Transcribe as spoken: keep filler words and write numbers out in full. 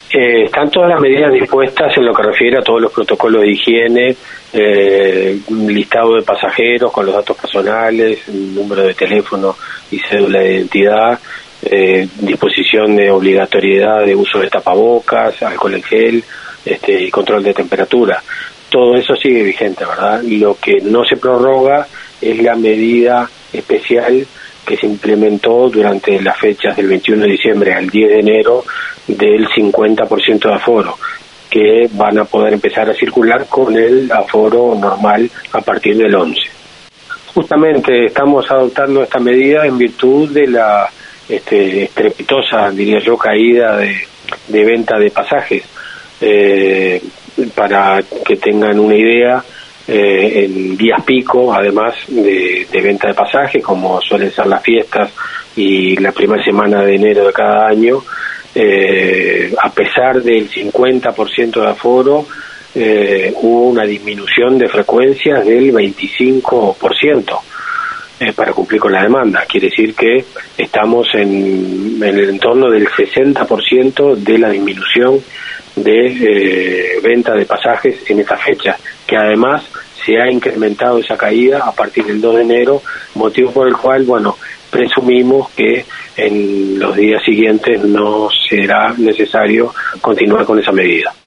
Eh, están todas las medidas dispuestas en lo que refiere a todos los protocolos de higiene, eh, un listado de pasajeros con los datos personales, número de teléfono y cédula de identidad, eh, disposición de obligatoriedad de uso de tapabocas, alcohol en gel, este, y control de temperatura. Todo eso sigue vigente, ¿verdad? Y lo que no se prorroga es la medida especial que se implementó durante las fechas del veintiuno de diciembre al diez de enero del cincuenta por ciento de aforo, que van a poder empezar a circular con el aforo normal a partir del once. Justamente estamos adoptando esta medida en virtud de la este, estrepitosa, diría yo, caída de, de venta de pasajes. Eh, para que tengan una idea, eh, en días pico, además de, de venta de pasajes, como suelen ser las fiestas y la primera semana de enero de cada año, eh, a pesar del cincuenta por ciento de aforo, eh, hubo una disminución de frecuencias del veinticinco por ciento. Eh, para cumplir con la demanda. Quiere decir que estamos en, en el entorno del sesenta por ciento de la disminución de eh, venta de pasajes en esta fecha, que además se ha incrementado esa caída a partir del dos de enero, motivo por el cual, bueno, presumimos que en los días siguientes no será necesario continuar con esa medida.